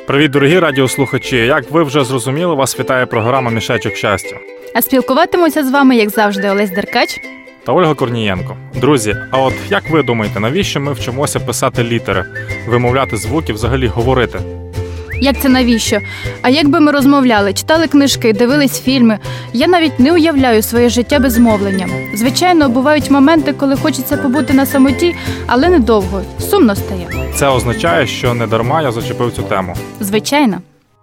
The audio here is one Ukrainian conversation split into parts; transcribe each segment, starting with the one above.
Привіт, дорогі радіослухачі! Як ви вже зрозуміли, вас вітає програма «Мішечок щастя». А спілкуватимуся з вами, як завжди, Олесь Деркач та Ольга Корнієнко. Друзі, а от як ви думаєте, навіщо ми вчимося писати літери, вимовляти звуки, взагалі говорити? Як це навіщо? А як би ми розмовляли, читали книжки, дивились фільми? Я навіть не уявляю своє життя без мовлення. Звичайно, бувають моменти, коли хочеться побути на самоті, але недовго. Сумно стає. Це означає, що не дарма я зачепив цю тему. Звичайно.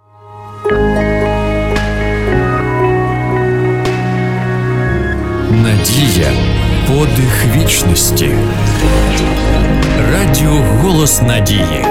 Надія – подих вічності. Радіо «Голос надії».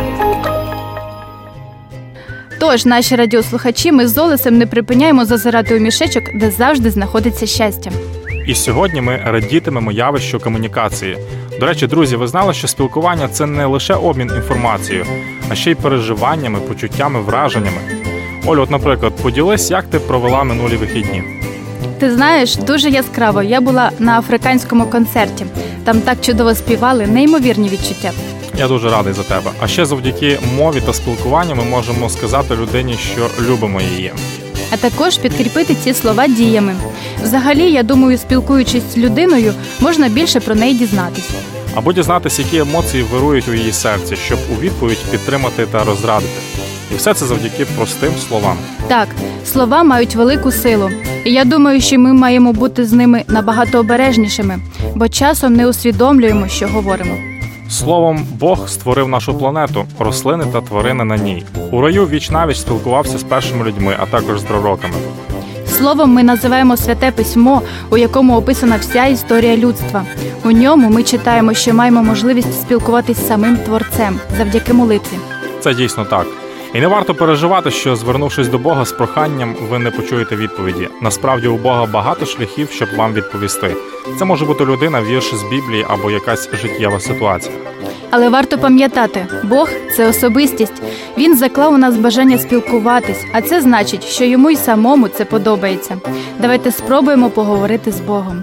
Тож, наші радіослухачі, ми з Олесем не припиняємо зазирати у мішечок, де завжди знаходиться щастя. І сьогодні ми радітимемо явищу комунікації. До речі, друзі, ви знали, що спілкування – це не лише обмін інформацією, а ще й переживаннями, почуттями, враженнями. Олю, от, наприклад, поділись, як ти провела минулі вихідні? Ти знаєш, дуже яскраво. Я була на африканському концерті. Там так чудово співали, неймовірні відчуття. Я дуже радий за тебе. А ще завдяки мові та спілкуванню ми можемо сказати людині, що любимо її. А також підкріпити ці слова діями. Взагалі, я думаю, спілкуючись з людиною, можна більше про неї дізнатися. Або дізнатися, які емоції вирують у її серці, щоб у відповідь підтримати та розрадити. І все це завдяки простим словам. Так, слова мають велику силу. І я думаю, що ми маємо бути з ними набагато обережнішими, бо часом не усвідомлюємо, що говоримо. Словом, Бог створив нашу планету, рослини та тварини на ній. У раю віч-навіч спілкувався з першими людьми, а також з пророками. Словом ми називаємо Святе Письмо, у якому описана вся історія людства. У ньому ми читаємо, що маємо можливість спілкуватись з самим Творцем завдяки молитві. Це дійсно так. І не варто переживати, що, звернувшись до Бога з проханням, ви не почуєте відповіді. Насправді, у Бога багато шляхів, щоб вам відповісти. Це може бути людина, вірш з Біблії або якась життєва ситуація. Але варто пам'ятати, Бог – це особистість. Він заклав у нас бажання спілкуватись, а це значить, що йому й самому це подобається. Давайте спробуємо поговорити з Богом.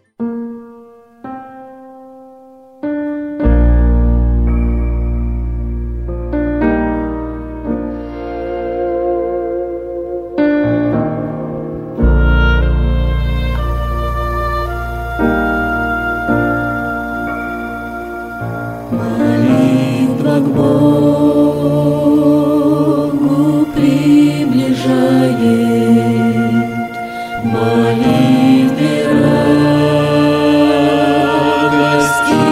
Молитва к Богу приближает, молитве радость и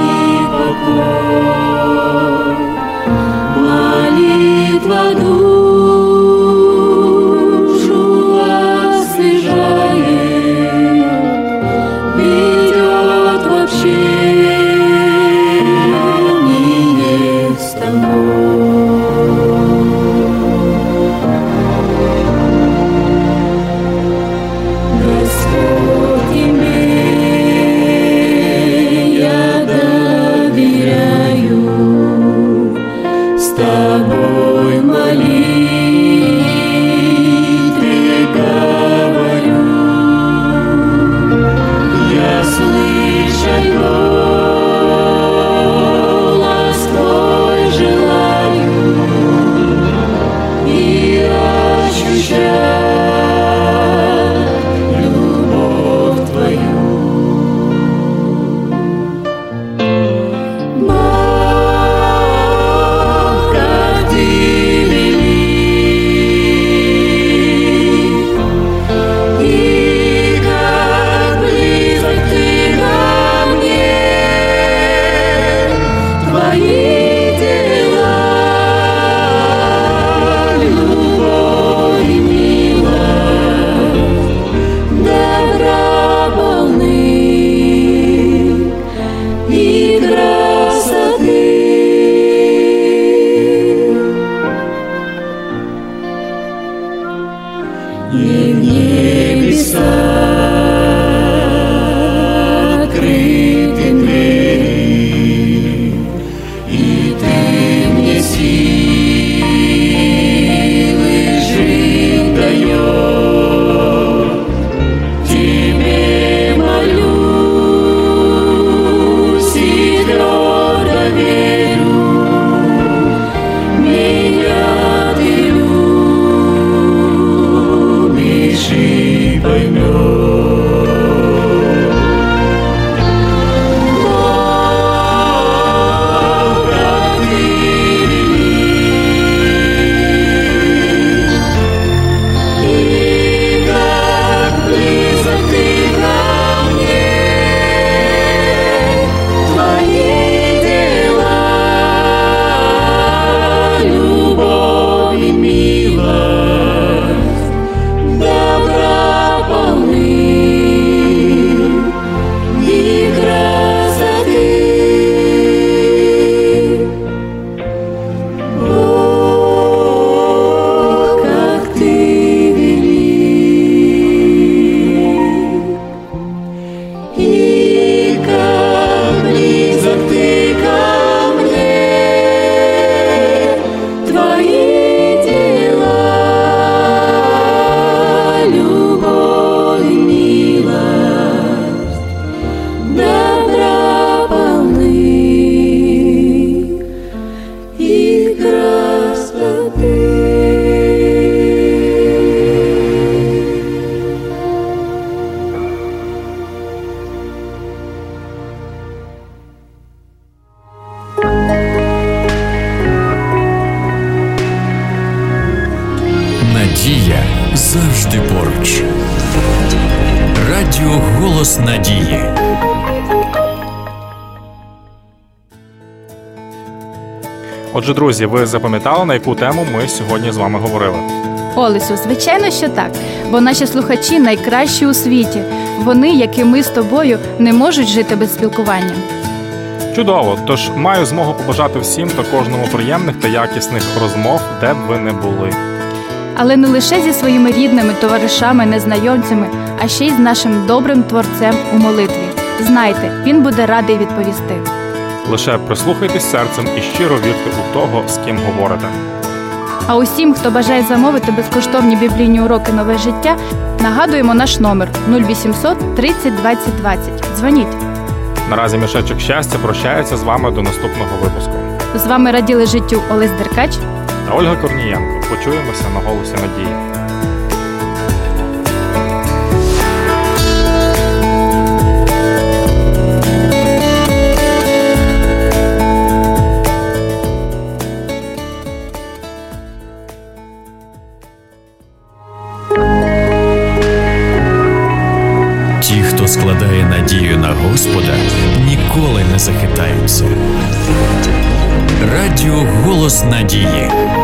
покой, молитва душу освежает, ведет в общение с тобой. Господь, Тебе я доверяю, с Тобой в молитве говорю, я слышать голос Твой желаю и ощущать любовь Твою. Бог, как Ты велик, и как близок Ты ко мне, Твои дела, любовь и милость, добра полны и красоты. И в небеса открыты двери, и завжди поруч. Радіо «Голос надії». Отже, друзі, ви запам'ятали, на яку тему ми сьогодні з вами говорили? Олесю, звичайно, що так, бо наші слухачі найкращі у світі. Вони, як і ми з тобою, не можуть жити без спілкування. Чудово! Тож маю змогу побажати всім та кожному приємних та якісних розмов, де б ви не були. Але не лише зі своїми рідними, товаришами, незнайомцями, а ще й з нашим добрим Творцем у молитві. Знайте, Він буде радий відповісти. Лише прислухайтесь серцем і щиро вірте у того, з ким говорите. А усім, хто бажає замовити безкоштовні біблійні уроки «Нове життя», нагадуємо наш номер 0800 30 20 20. Дзвоніть. Наразі мішечок щастя прощається з вами до наступного випуску. З вами раділи життю Олесь Деркач та Ольга Корнієнко. Почуємося на «Голосі надії». Ті, хто складає надію на Господа, ніколи не захитаються. Радіо «Голос надії».